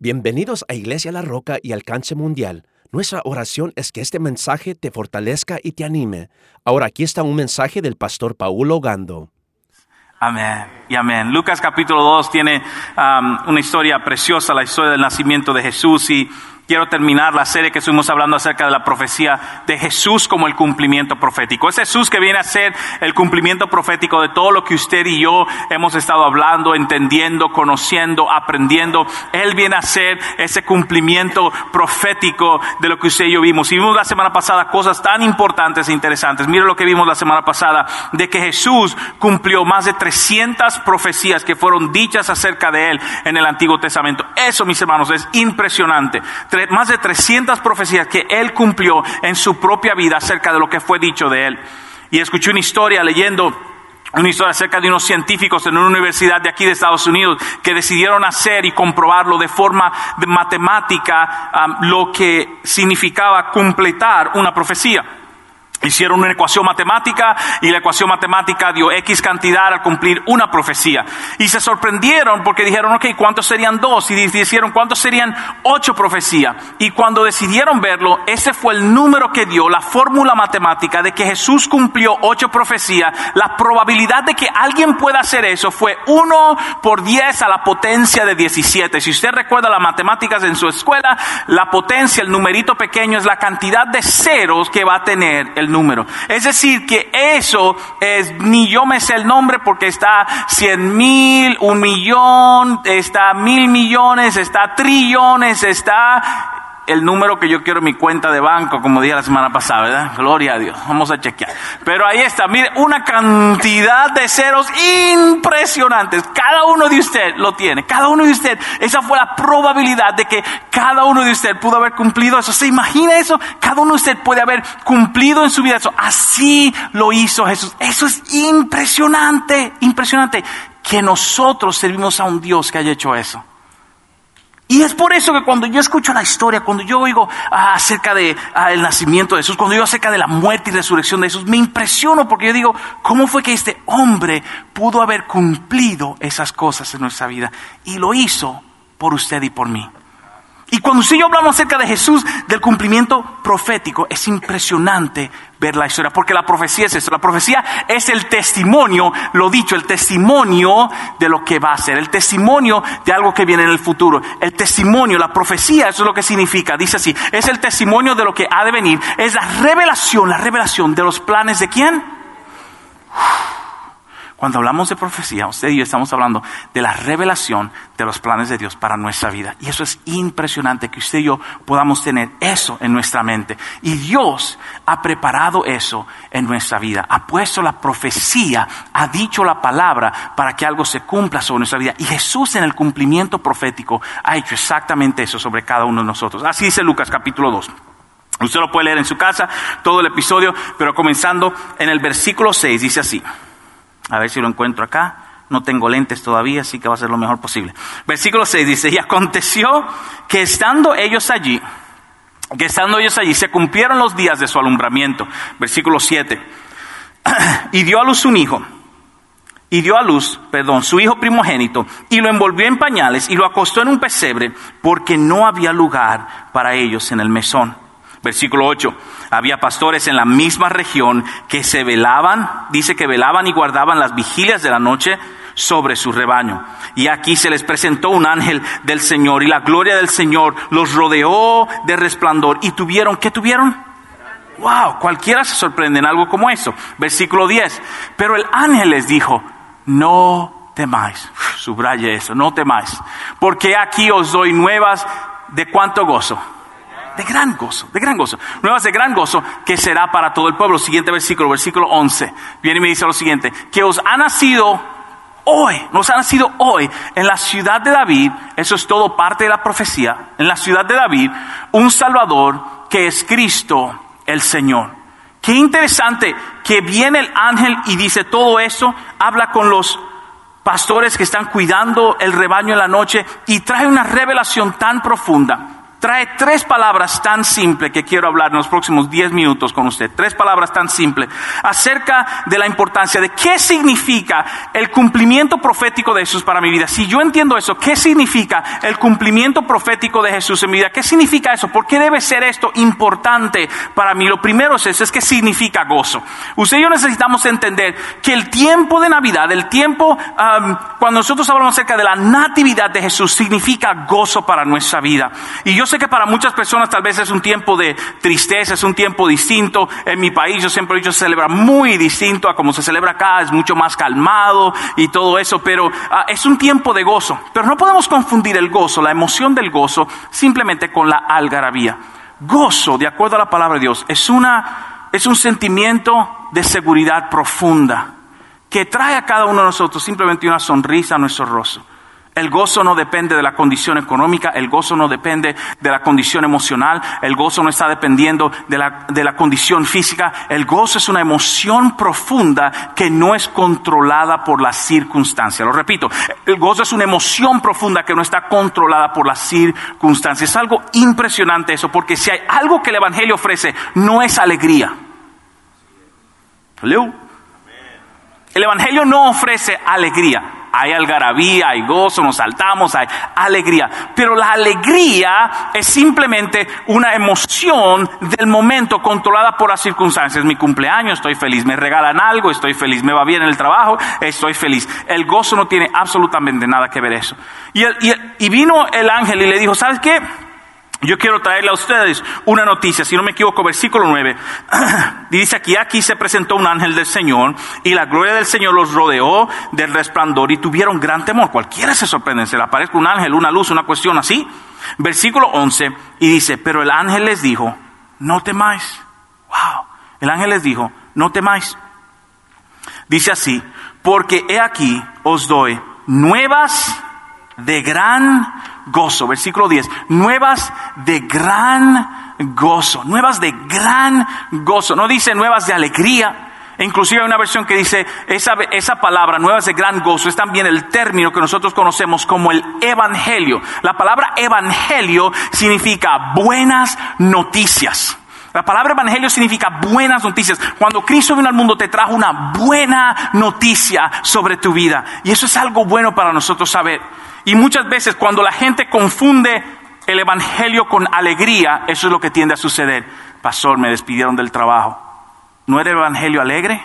Bienvenidos a Iglesia La Roca y Alcance Mundial. Nuestra oración es que este mensaje te fortalezca y te anime. Ahora aquí está un mensaje del pastor Paulo Gando. Amén y amén. Lucas capítulo 2 tiene una historia preciosa, la historia del nacimiento de Jesús, y quiero terminar la serie que estuvimos hablando acerca de la profecía de Jesús como el cumplimiento profético. Es Jesús que viene a ser el cumplimiento profético de todo lo que usted y yo hemos estado hablando, entendiendo, conociendo, aprendiendo. Él viene a ser ese cumplimiento profético de lo que usted y yo vimos. Y vimos la semana pasada cosas tan importantes e interesantes. Mire lo que vimos la semana pasada, de que Jesús cumplió más de 300 profecías que fueron dichas acerca de Él en el Antiguo Testamento. Eso, mis hermanos, es impresionante. Más de 300 profecías que Él cumplió en su propia vida acerca de lo que fue dicho de Él. Y escuché una historia acerca de unos científicos en una universidad de aquí de Estados Unidos que decidieron hacer y comprobarlo de forma matemática lo que significaba completar una profecía. Hicieron una ecuación matemática y la ecuación matemática dio X cantidad al cumplir una profecía. Y se sorprendieron porque dijeron, ok, ¿cuántos serían 2? Y dijeron, ¿cuántos serían 8 profecías? Y cuando decidieron verlo, ese fue el número que dio la fórmula matemática de que Jesús cumplió 8 profecías. La probabilidad de que alguien pueda hacer eso fue 1 por 10 a la potencia de 17. Si usted recuerda las matemáticas en su escuela, la potencia, el numerito pequeño, es la cantidad de ceros que va a tener el número. Es decir, que eso es, ni yo me sé el nombre porque está 100,000, 1,000,000, está 1,000,000,000, está trillones, está el número que yo quiero en mi cuenta de banco, como dije la semana pasada, ¿verdad? Gloria a Dios. Vamos a chequear. Pero ahí está, mire, una cantidad de ceros impresionantes. Cada uno de usted lo tiene. Cada uno de usted. Esa fue la probabilidad de que cada uno de usted pudo haber cumplido eso. ¿Se imagina eso? Cada uno de usted puede haber cumplido en su vida eso. Así lo hizo Jesús. Eso es impresionante. Impresionante. Que nosotros servimos a un Dios que haya hecho eso. Y es por eso que cuando yo escucho la historia, cuando yo oigo acerca de el nacimiento de Jesús, cuando yo oigo acerca de la muerte y resurrección de Jesús, me impresiono porque yo digo, ¿cómo fue que este hombre pudo haber cumplido esas cosas en nuestra vida? Y lo hizo por usted y por mí. Y cuando usted y yo hablamos acerca de Jesús, del cumplimiento profético, es impresionante ver la historia, porque la profecía es eso. La profecía es el testimonio, lo dicho, el testimonio de lo que va a ser, el testimonio de algo que viene en el futuro. El testimonio, la profecía, eso es lo que significa. Dice así, es el testimonio de lo que ha de venir, es la revelación de los planes de ¿quién? Cuando hablamos de profecía, usted y yo estamos hablando de la revelación de los planes de Dios para nuestra vida. Y eso es impresionante, que usted y yo podamos tener eso en nuestra mente. Y Dios ha preparado eso en nuestra vida. Ha puesto la profecía, ha dicho la palabra para que algo se cumpla sobre nuestra vida. Y Jesús, en el cumplimiento profético, ha hecho exactamente eso sobre cada uno de nosotros. Así dice Lucas capítulo 2. Usted lo puede leer en su casa, todo el episodio, pero comenzando en el versículo 6, dice así. A ver si lo encuentro acá. No tengo lentes todavía, así que va a ser lo mejor posible. Versículo 6 dice, y aconteció que estando ellos allí, se cumplieron los días de su alumbramiento. Versículo 7. Y dio a luz su hijo primogénito, y lo envolvió en pañales, y lo acostó en un pesebre, porque no había lugar para ellos en el mesón. Versículo 8. Había pastores en la misma región que se velaban, dice que velaban y guardaban las vigilias de la noche sobre su rebaño. Y aquí se les presentó un ángel del Señor, y la gloria del Señor los rodeó de resplandor. ¿Y tuvieron qué tuvieron? Wow, cualquiera se sorprende en algo como eso. Versículo 10. Pero el ángel les dijo, no temáis. Subraye eso, no temáis. Porque aquí os doy nuevas de cuánto gozo. De gran gozo. Nuevas de gran gozo que será para todo el pueblo. Siguiente versículo 11. Viene y me dice lo siguiente. Que nos ha nacido hoy en la ciudad de David, eso es todo parte de la profecía, en la ciudad de David, un Salvador que es Cristo el Señor. Qué interesante que viene el ángel y dice todo eso, habla con los pastores que están cuidando el rebaño en la noche y trae una revelación tan profunda. trae 3 palabras tan simples que quiero hablar en los próximos 10 minutos con usted. 3 palabras tan simples acerca de la importancia de qué significa el cumplimiento profético de Jesús para mi vida. Si yo entiendo eso, ¿qué significa el cumplimiento profético de Jesús en mi vida? ¿Qué significa eso? ¿Por qué debe ser esto importante para mí? Lo primero es eso, es que significa gozo. Usted y yo necesitamos entender que el tiempo de Navidad, el tiempo cuando nosotros hablamos acerca de la natividad de Jesús, significa gozo para nuestra vida. Y yo sé que para muchas personas tal vez es un tiempo de tristeza, es un tiempo distinto. En mi país yo siempre he dicho, se celebra muy distinto a como se celebra acá, es mucho más calmado y todo eso, pero es un tiempo de gozo. Pero no podemos confundir el gozo, la emoción del gozo, simplemente con la algarabía. Gozo, de acuerdo a la palabra de Dios, es un sentimiento de seguridad profunda que trae a cada uno de nosotros simplemente una sonrisa a nuestro rostro. El gozo no depende de la condición económica, el gozo no depende de la condición emocional, el gozo no está dependiendo de la condición física. El gozo es una emoción profunda que no es controlada por las circunstancias. Lo repito, el gozo es una emoción profunda que no está controlada por las circunstancias. Es algo impresionante eso, porque si hay algo que el Evangelio ofrece, no es alegría. ¿Hello? El Evangelio no ofrece alegría. Hay algarabía, hay gozo, nos saltamos, hay alegría. Pero la alegría es simplemente una emoción del momento controlada por las circunstancias. Mi cumpleaños, estoy feliz. Me regalan algo, estoy feliz. Me va bien en el trabajo, estoy feliz. El gozo no tiene absolutamente nada que ver eso. Y vino el ángel y le dijo, ¿sabes qué? Yo quiero traerle a ustedes una noticia, si no me equivoco, versículo 9. Dice aquí se presentó un ángel del Señor y la gloria del Señor los rodeó del resplandor y tuvieron gran temor. Cualquiera se sorprende, se le aparezca un ángel, una luz, una cuestión así. Versículo 11 y dice, pero el ángel les dijo, no temáis. Wow. El ángel les dijo, no temáis. Dice así, porque he aquí os doy nuevas de gran gozo. Versículo 10, nuevas de gran gozo. Nuevas de gran gozo. No dice nuevas de alegría. E inclusive hay una versión que dice esa palabra, nuevas de gran gozo, es también el término que nosotros conocemos como el evangelio. La palabra evangelio significa buenas noticias. La palabra evangelio significa buenas noticias. Cuando Cristo vino al mundo te trajo una buena noticia sobre tu vida. Y eso es algo bueno para nosotros saber. Y muchas veces cuando la gente confunde el evangelio con alegría, eso es lo que tiende a suceder. Pastor, me despidieron del trabajo. ¿No era el evangelio alegre?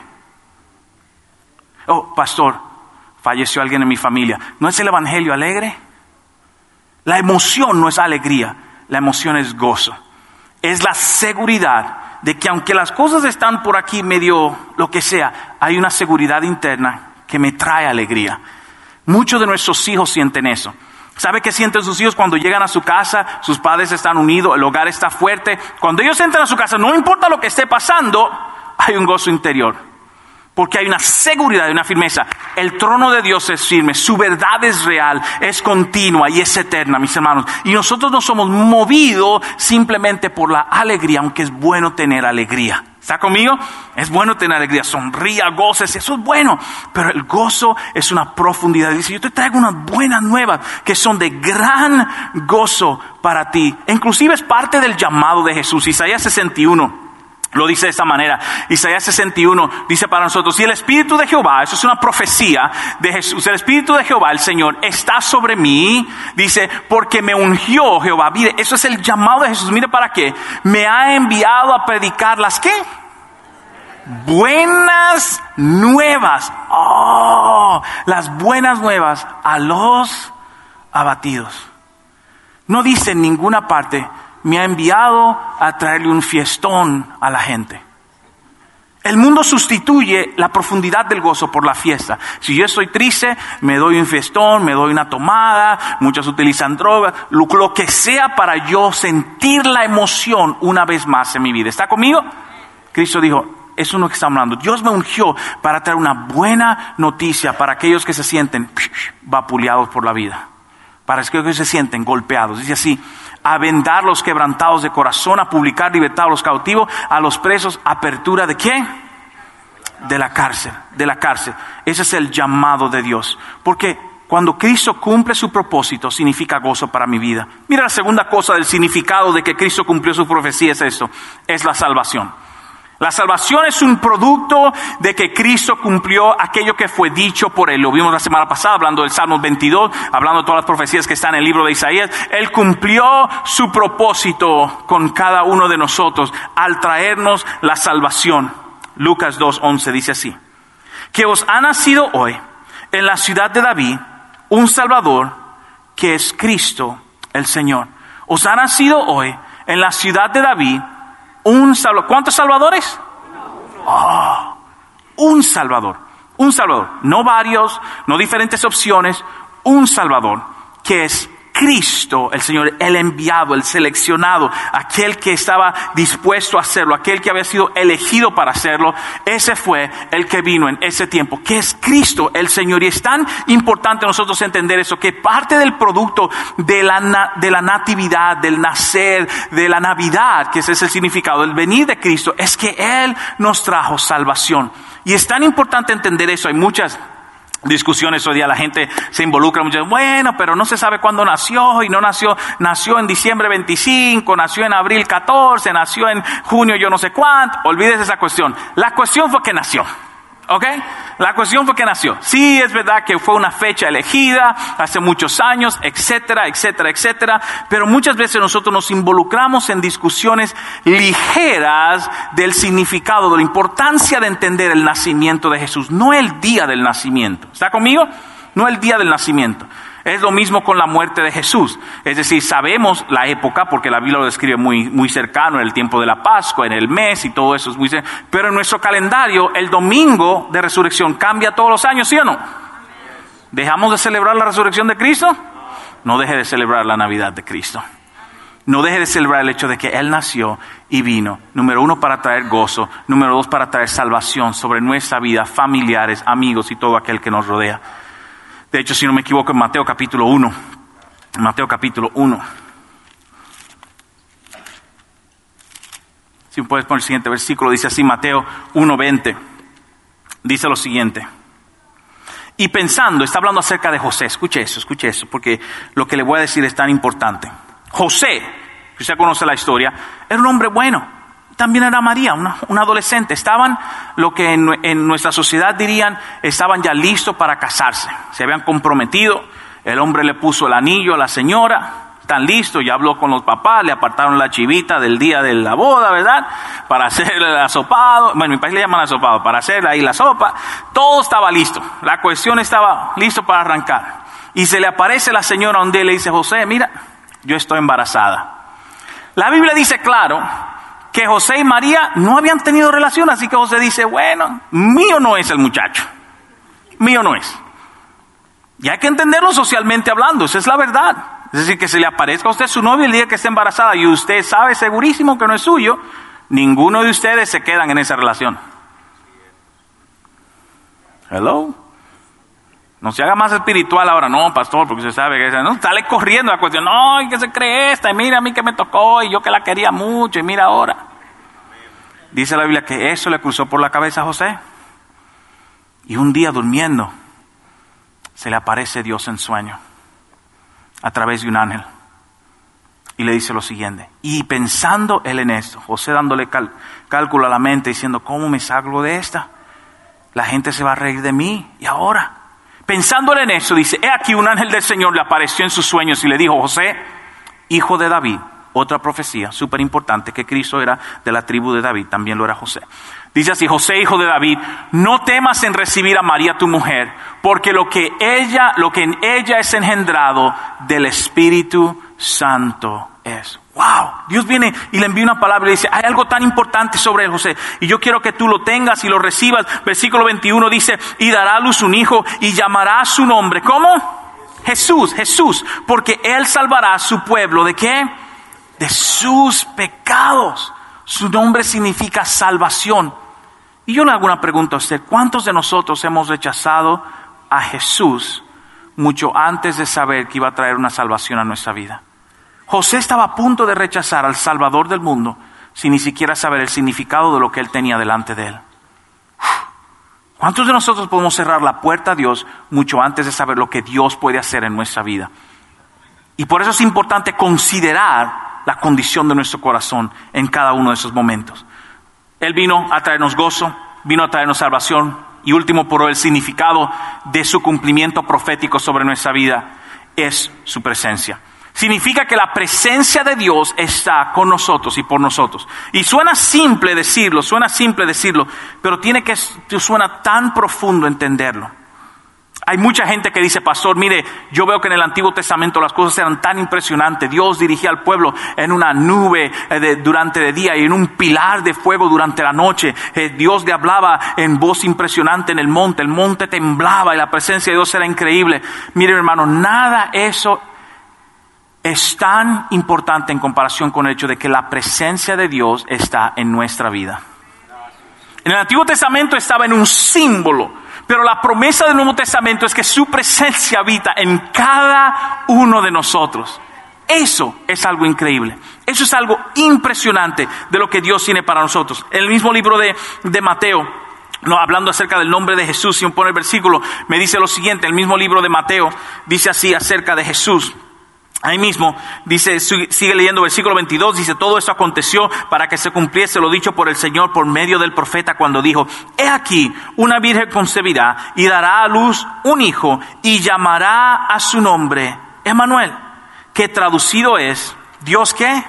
Oh, pastor, falleció alguien en mi familia. ¿No es el evangelio alegre? La emoción no es alegría, la emoción es gozo. Es la seguridad de que aunque las cosas están por aquí medio lo que sea, hay una seguridad interna que me trae alegría. Muchos de nuestros hijos sienten eso. ¿Sabe qué sienten sus hijos cuando llegan a su casa? Sus padres están unidos, el hogar está fuerte. Cuando ellos entran a su casa, no importa lo que esté pasando, hay un gozo interior. Porque hay una seguridad y una firmeza. El trono de Dios es firme, su verdad es real, es continua y es eterna, mis hermanos. Y nosotros no somos movidos simplemente por la alegría, aunque es bueno tener alegría. ¿Está conmigo? Es bueno tener alegría, sonría, goces, eso es bueno. Pero el gozo es una profundidad. Dice, yo te traigo unas buenas nuevas que son de gran gozo para ti. E inclusive es parte del llamado de Jesús. Isaías 61. Lo dice de esta manera. Isaías 61 dice para nosotros, y el Espíritu de Jehová, eso es una profecía de Jesús, el Espíritu de Jehová, el Señor, está sobre mí, dice, porque me ungió Jehová. Mire, eso es el llamado de Jesús. Mire para qué. Me ha enviado a predicar las ¿qué? Buenas nuevas. Oh, las buenas nuevas a los abatidos. No dice en ninguna parte, me ha enviado a traerle un fiestón a la gente. El mundo sustituye la profundidad del gozo por la fiesta. Si yo estoy triste, me doy un fiestón, me doy una tomada, muchos utilizan drogas, lo que sea para yo sentir la emoción una vez más en mi vida. ¿Está conmigo? Cristo dijo, eso es lo que estamos hablando. Dios me ungió para traer una buena noticia para aquellos que se sienten vapuleados por la vida. Para aquellos que se sienten golpeados. Dice así, a vendar los quebrantados de corazón, a publicar libertad a los cautivos, a los presos, apertura ¿de qué? De la cárcel, de la cárcel. Ese es el llamado de Dios. Porque cuando Cristo cumple su propósito, significa gozo para mi vida. Mira, la segunda cosa del significado de que Cristo cumplió su profecía es esto, es la salvación. La salvación es un producto de que Cristo cumplió aquello que fue dicho por Él. Lo vimos la semana pasada hablando del Salmo 22, hablando de todas las profecías que están en el libro de Isaías. Él cumplió su propósito con cada uno de nosotros al traernos la salvación. Lucas 2:11 dice así: que os ha nacido hoy en la ciudad de David un Salvador, que es Cristo el Señor. Os ha nacido hoy en la ciudad de David un Salvador. ¿Cuántos salvadores? Un Salvador. Un Salvador. No varios, no diferentes opciones. Un Salvador, que es Cristo, el Señor, el enviado, el seleccionado, aquel que estaba dispuesto a hacerlo, aquel que había sido elegido para hacerlo. Ese fue el que vino en ese tiempo, que es Cristo, el Señor. Y es tan importante nosotros entender eso, que parte del producto de la natividad, del nacer, de la Navidad, que ese es el significado, del venir de Cristo, es que Él nos trajo salvación. Y es tan importante entender eso. Hay muchas discusiones hoy día, la gente se involucra mucho. Bueno, pero no se sabe cuándo nació, y no nació en diciembre 25, nació en abril 14, nació en junio yo no sé cuánto. Olvídese esa cuestión. La cuestión fue que nació. ¿Ok? La cuestión fue que nació. Sí, es verdad que fue una fecha elegida hace muchos años, etcétera, etcétera, etcétera. Pero muchas veces nosotros nos involucramos en discusiones ligeras del significado, de la importancia de entender el nacimiento de Jesús, no el día del nacimiento. ¿Está conmigo? No el día del nacimiento. Es lo mismo con la muerte de Jesús. Es decir, sabemos la época porque la Biblia lo describe muy cercano, en el tiempo de la Pascua, en el mes y todo eso es muy cercano. Pero en nuestro calendario, el domingo de resurrección cambia todos los años, ¿sí o no? ¿Dejamos de celebrar la resurrección de Cristo? No deje de celebrar la Navidad de Cristo. No deje de celebrar el hecho de que Él nació y vino. Número 1, para traer gozo. Número 2, para traer salvación sobre nuestra vida, familiares, amigos y todo aquel que nos rodea. De hecho, si no me equivoco, en Mateo capítulo 1. Mateo capítulo 1. Si puedes poner el siguiente versículo, dice así, Mateo 1:20. Dice lo siguiente. Y pensando, está hablando acerca de José. Escuche eso, porque lo que le voy a decir es tan importante. José, si usted conoce la historia, era un hombre bueno. También era María, una adolescente. Estaban, lo que en nuestra sociedad dirían, estaban ya listos para casarse. Se habían comprometido. El hombre le puso el anillo a la señora. Están listos, ya habló con los papás, le apartaron la chivita del día de la boda, ¿verdad? Para hacer el asopado. Bueno, en mi país le llaman asopado, para hacer ahí la sopa. Todo estaba listo. La cuestión estaba listo para arrancar. Y se le aparece la señora un día y le dice: José, mira, yo estoy embarazada. La Biblia dice claro que José y María no habían tenido relación, así que José dice: bueno, mío no es el muchacho, mío no es. Y hay que entenderlo socialmente hablando, esa es la verdad. Es decir, que se le aparezca a usted su novio el día que esté embarazada y usted sabe segurísimo que no es suyo, ninguno de ustedes se quedan en esa relación. Hello. No se haga más espiritual ahora, no, pastor, porque usted sabe que no, sale corriendo la cuestión. No, ¿y qué se cree esta? Y mira a mí que me tocó, y yo que la quería mucho, y mira ahora. Dice la Biblia que eso le cruzó por la cabeza a José. Y un día durmiendo, se le aparece Dios en sueño, a través de un ángel. Y le dice lo siguiente. Y pensando él en esto, José dándole cálculo a la mente, diciendo: ¿cómo me salgo de esta? La gente se va a reír de mí, y ahora. Pensándole en eso, dice: he aquí un ángel del Señor le apareció en sus sueños y le dijo: José, hijo de David. Otra profecía súper importante, que Cristo era de la tribu de David, también lo era José. Dice así: José, hijo de David, no temas en recibir a María tu mujer, porque lo que en ella es engendrado del Espíritu Santo es. Wow, Dios viene y le envía una palabra y le dice: hay algo tan importante sobre él, José, y yo quiero que tú lo tengas y lo recibas. Versículo 21 dice: y dará a luz un hijo y llamará su nombre, ¿cómo? Jesús, porque él salvará a su pueblo, ¿de qué? De sus pecados. Su nombre significa salvación. Y yo le hago una pregunta a usted: ¿cuántos de nosotros hemos rechazado a Jesús mucho antes de saber que iba a traer una salvación a nuestra vida? José estaba a punto de rechazar al Salvador del mundo sin ni siquiera saber el significado de lo que él tenía delante de él. ¿Cuántos de nosotros podemos cerrar la puerta a Dios mucho antes de saber lo que Dios puede hacer en nuestra vida? Y por eso es importante considerar la condición de nuestro corazón en cada uno de esos momentos. Él vino a traernos gozo, vino a traernos salvación y último, por el significado de su cumplimiento profético sobre nuestra vida es su presencia. Significa que la presencia de Dios está con nosotros y por nosotros. Y suena simple decirlo, pero suena tan profundo entenderlo. Hay mucha gente que dice, pastor, mire, yo veo que en el Antiguo Testamento las cosas eran tan impresionantes. Dios dirigía al pueblo en una nube durante el día y en un pilar de fuego durante la noche. Dios le hablaba en voz impresionante en el monte temblaba y la presencia de Dios era increíble. Mire, hermano, nada eso es tan importante en comparación con el hecho de que la presencia de Dios está en nuestra vida. En el Antiguo Testamento estaba en un símbolo, pero la promesa del Nuevo Testamento es que su presencia habita en cada uno de nosotros. Eso es algo increíble. Eso es algo impresionante de lo que Dios tiene para nosotros. En el mismo libro de Mateo, hablando acerca del nombre de Jesús, si uno pone el versículo, me dice lo siguiente. El mismo libro de Mateo dice así acerca de Jesús. Ahí mismo dice, sigue leyendo versículo 22, dice, todo esto aconteció para que se cumpliese lo dicho por el Señor por medio del profeta cuando dijo, he aquí, una virgen concebirá y dará a luz un hijo y llamará a su nombre Emmanuel, que traducido es, ¿Dios qué?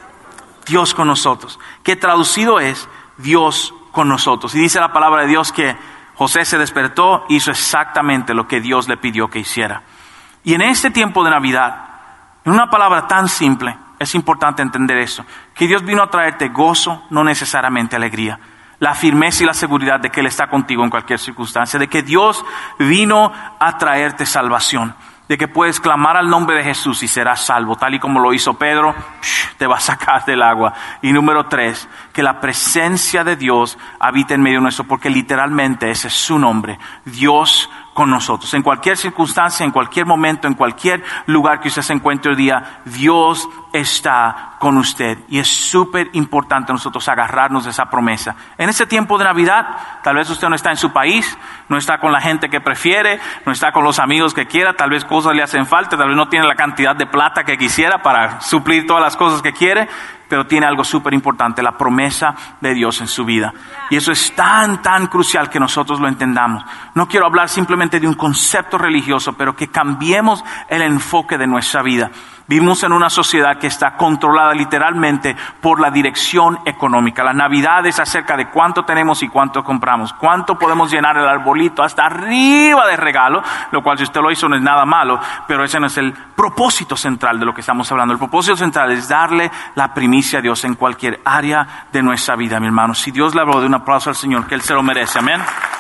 Dios con nosotros, que traducido es Dios con nosotros. Y dice la palabra de Dios que José se despertó, hizo exactamente lo que Dios le pidió que hiciera. Y en este tiempo de Navidad, en una palabra tan simple, es importante entender eso, que Dios vino a traerte gozo, no necesariamente alegría. La firmeza y la seguridad de que Él está contigo en cualquier circunstancia, de que Dios vino a traerte salvación, de que puedes clamar al nombre de Jesús y serás salvo, tal y como lo hizo Pedro, te va a sacar del agua. Y número 3, que la presencia de Dios habita en medio nuestro, porque literalmente ese es su nombre, Dios con nosotros. En cualquier circunstancia, en cualquier momento, en cualquier lugar que usted se encuentre hoy día, Dios está con usted. Y es súper importante nosotros agarrarnos de esa promesa. En este tiempo de Navidad, tal vez usted no está en su país, no está con la gente que prefiere, no está con los amigos que quiera, tal vez cosas le hacen falta, tal vez no tiene la cantidad de plata que quisiera para suplir todas las cosas que quiere, pero tiene algo súper importante, la promesa de Dios en su vida. Y eso es tan crucial que nosotros lo entendamos. No quiero hablar simplemente de un concepto religioso, pero que cambiemos el enfoque de nuestra vida. Vivimos en una sociedad que está controlada literalmente por la dirección económica. La Navidad es acerca de cuánto tenemos y cuánto compramos, cuánto podemos llenar el arbolito hasta arriba de regalo, lo cual si usted lo hizo no es nada malo, pero ese no es el propósito central de lo que estamos hablando. El propósito central es darle la primicia a Dios en cualquier área de nuestra vida, mi hermano. Si Dios le habló, de un aplauso al Señor, que Él se lo merece. Amén.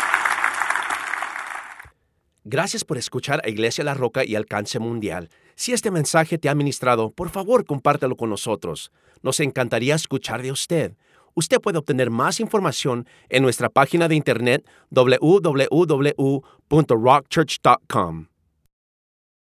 Gracias por escuchar a Iglesia La Roca y Alcance Mundial. Si este mensaje te ha ministrado, por favor, compártelo con nosotros. Nos encantaría escuchar de usted. Usted puede obtener más información en nuestra página de internet www.rockchurch.com.